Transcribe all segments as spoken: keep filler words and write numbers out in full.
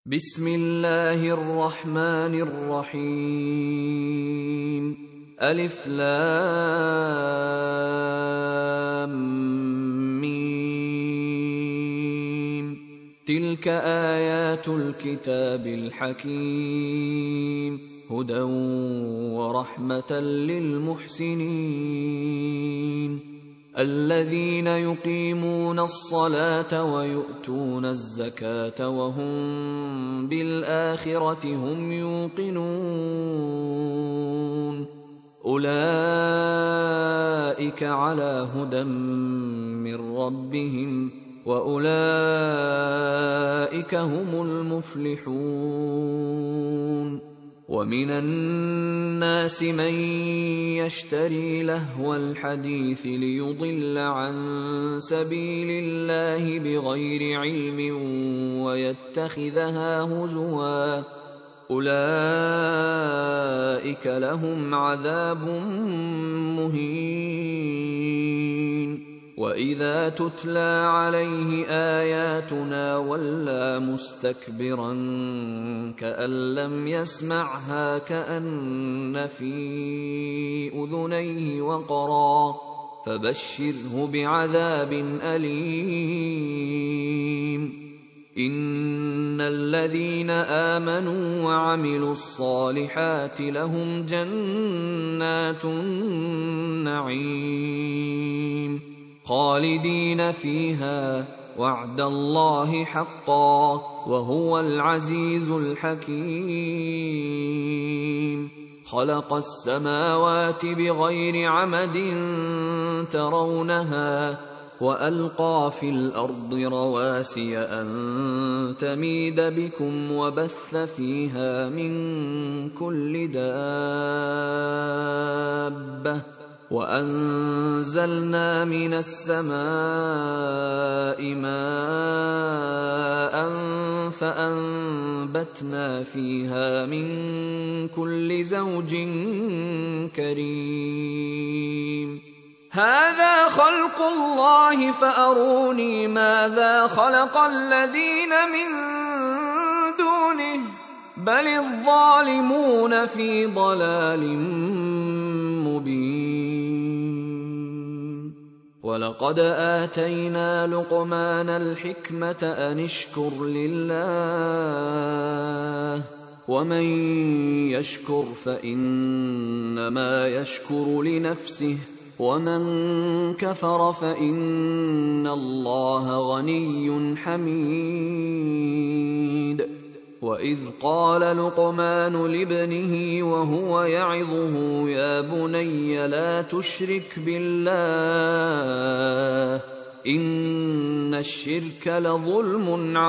بسم الله الرحمن الرحيم. ألف لام ميم. تلك آيات الكتاب الحكيم، هدى ورحمة للمحسنين الذين يقيمون الصلاة ويؤتون الزكاة وهم بالآخرة هم يوقنون. أولئك على هدى من ربهم وأولئك هم المفلحون. ومن الناس من يشتري لهو الحديث ليضل عن سبيل الله بغير علم ويتخذها هزوا، أولئك لهم عذاب مهين. وإذا تتلى عليه آياتنا ولى مستكبرا كأن لم يسمعها كأن في أذنيه وقرا، فبشره بعذاب أليم. إن الذين آمنوا وعملوا الصالحات لهم جنات النعيم خالدين فيها، وعد الله حقا وهو العزيز الحكيم. خلق السماوات بغير عمد ترونها وألقى في الأرض رواسي أن تميد بكم وبث فيها من كل دابة، وأنزلنا من السماء ماء فأنبتنا فيها من كل زوج كريم. هذا خلق الله فأروني ماذا خلق الذين من دونه بل الظالمون في ضلال مبين. ولقد آتينا لقمان الحكمة أن اشكر لله، ومن يشكر فإنما يشكر لنفسه، ومن كفر فإن الله غني حميد. وإذ قال لقمان لابنه وهو يعظه يا بني لا تشرك بالله إن الشرك لظلم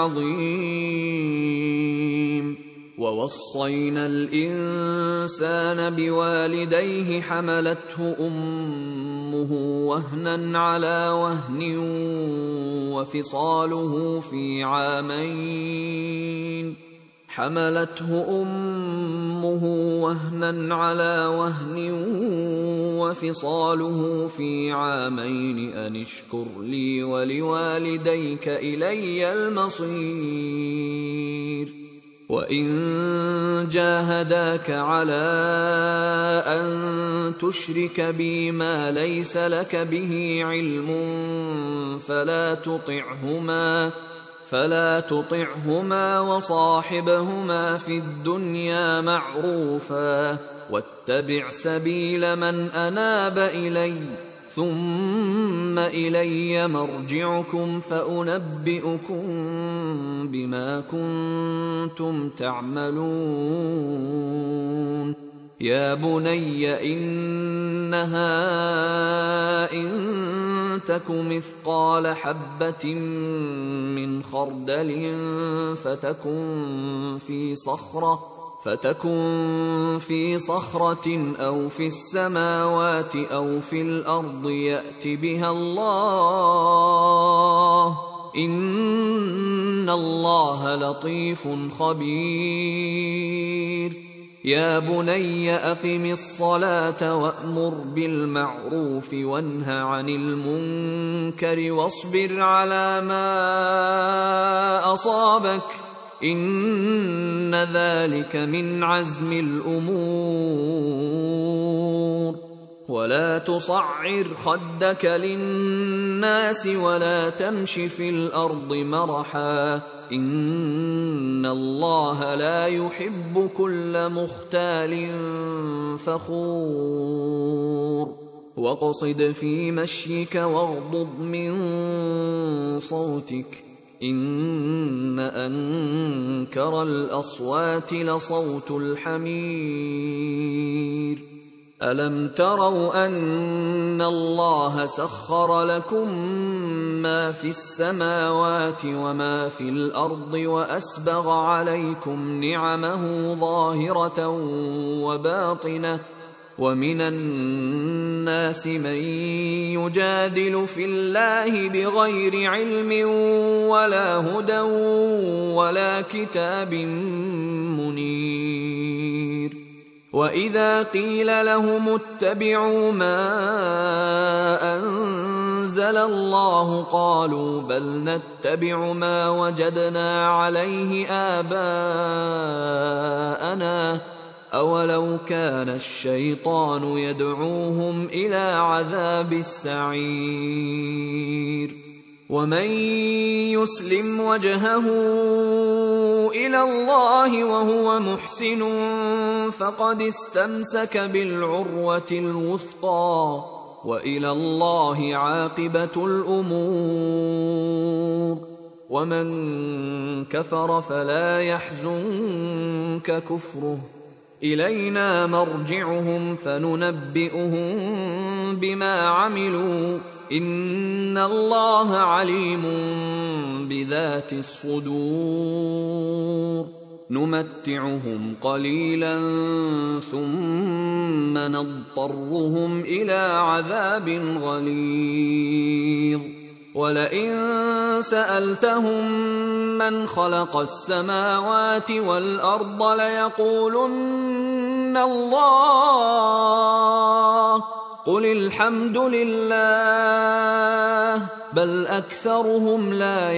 عظيم. ووصينا الإنسان بوالديه حملته أمه وهنا على وهن وفصاله في عامين حملته أمه وهنا على وهن وفصاله في عامين أن اشكر لي ولوالديك إلي المصير. وإن جاهداك على أن تشرك بي ما ليس لك به علم فلا تطعهما فلا تطعهما وصاحبهما في الدنيا معروفا، واتبع سبيل من أناب إلي، ثم إلي مرجعكم فأنبئكم بما كنتم تعملون. يا بني إنها إن تك مثقال حبة من خردل فتكن في صخرة فتكن في صخرة أو في السماوات أو في الأرض يأت بها الله، إن الله لطيف خبير. يا بني أقم الصلاة وأمر بالمعروف وانه عن المنكر واصبر على ما أصابك إن ذلك من عزم الأمور. ولا تصعر خدك للناس ولا تمش في الأرض مرحا، إن الله لا يحب كل مختال فخور. واقصد في مشيك واغضض من صوتك، إن أنكر الأصوات لصوت الحمير. ألم تروا أن الله سخر لكم ما في السماوات وما في الأرض وأسبغ عليكم نعمه ظاهرة وباطنة، ومن الناس من يجادل في الله بغير علم ولا هدى ولا كتاب منير. وإذا قيل لهم اتبعوا ما أنزل الله قالوا بل نتبع ما وجدنا عليه آباءنا أولو كان الشيطان يدعوهم إلى عذاب السعير. ومن يسلم وجهه إلى الله وهو محسن فقد استمسك بالعروة الوثقى، وإلى الله عاقبة الأمور. ومن كفر فلا يحزنك كفره، إلينا مرجعهم فننبئهم بما عملوا، إن الله عليم بذات الصدور. نمتعهم قليلا ثم نضطرهم إلى عذاب غليظ. ولئن سألتهم من خلق السماوات والأرض ليقولن الله، قل الحمد لله بل أكثرهم لا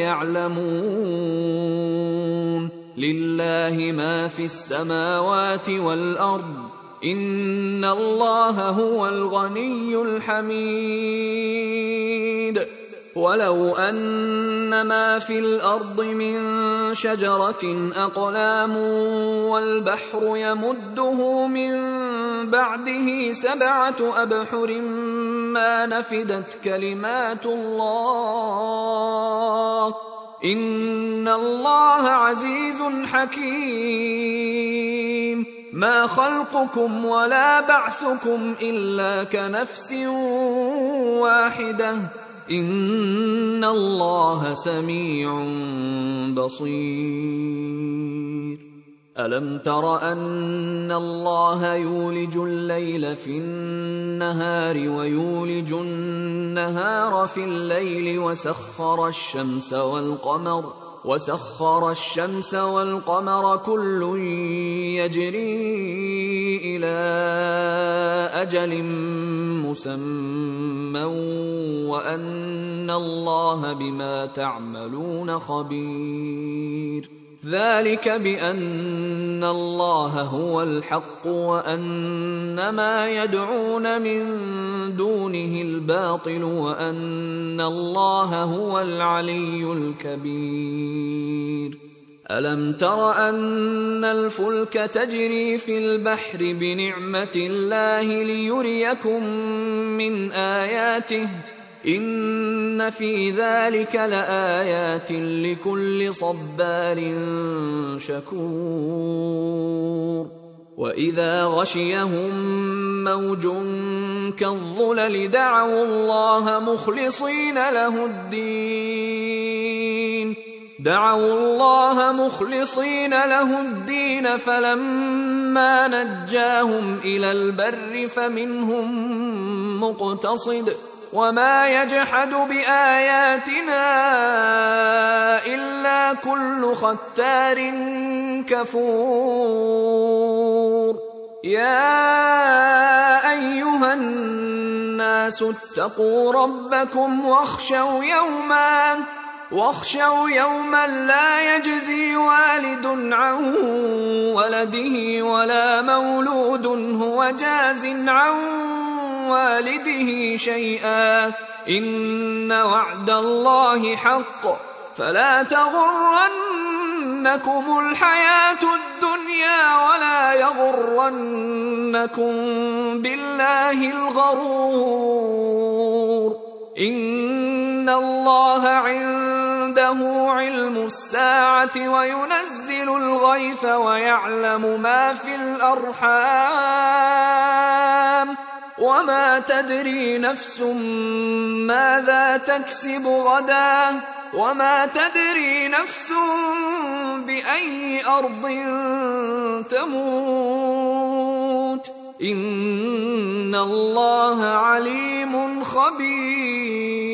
يعلمون. لله ما في السماوات والأرض، إن الله هو الغني الحميد. ولو أن ما في الأرض من شجرة أقلام والبحر يمده من بعده سبعة أبحر ما نفدت كلمات الله، إن الله عزيز حكيم. ما خلقكم ولا بعثكم إلا كنفس واحدة، إن الله سميع بصير. ألم تر أن الله يولج الليل في النهار ويولج النهار في الليل وسخر الشمس والقمر وسخر الشمس والقمر كل يجري إلى أجل مسمى وأن الله بما تعملون خبير. ذلك بأن الله هو الحق وأن ما يدعون من دونه الباطل وأن الله هو العلي الكبير. ألم تر أن الفلك تجري في البحر بنعمة الله ليريكم من آياته، إن في ذلك لآيات لكل صبار شكور. وإذا غشيهم موج كالظلل دعوا الله مخلصين له الدين دعوا الله مخلصين له الدين فلما نجاهم إلى البر فمنهم مقتصد وما يجحد بآياتنا إلا كل ختار كفور. يا أيها الناس اتقوا ربكم واخشوا يوما واخشوا يوما لا يجزي والد عن ولده ولا مولود هو جاز عن والده شيئا إن وعد الله حق فلا تغرنكم الحياة الدنيا ولا يغرنكم بالله الغرور إن الله عنده علم الساعة وينزل الغيث ويعلم ما في الأرحام وما تدري نفس ماذا تكسب غدا وما تدري نفس بأي أرض تموت إن الله عليم خبير.